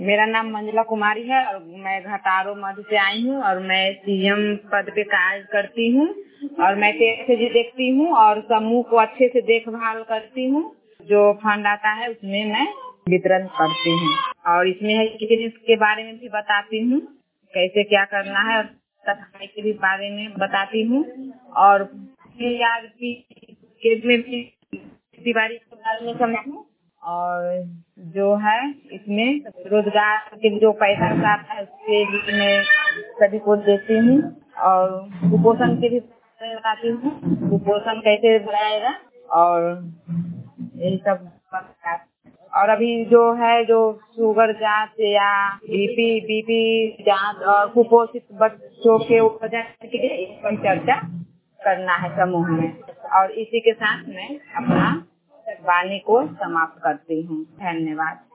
मेरा नाम मंजुला कुमारी है और मैं घटारो मध्य से आई हूँ और मैं सीएम पद पे कार्य करती हूँ और मैं कैसे देखती हूँ और समूह को अच्छे से देखभाल करती हूँ। जो फंड आता है उसमें मैं वितरण करती हूँ और इसमें बिजनेस के बारे में भी बताती हूँ, कैसे क्या करना है और सफाई के भी बारे में बताती हूँ और CRP के में भी दीवारी के बारे में समझाऊँ और जो है इसमें रोजगार के जो पैसा आता है उसके लिए मैं सभी को देती हूँ और कुपोषण के भी बारे में बताती हूँ, कुपोषण कैसे बढ़ाएगा और यही सब और अभी जो है जो शुगर जांच या बीपी जांच और कुपोषित बच्चों के वजन के लिए इस पर चर्चा करना है समूह में और इसी के साथ मैं अपना वाणी को समाप्त करती हूँ। धन्यवाद।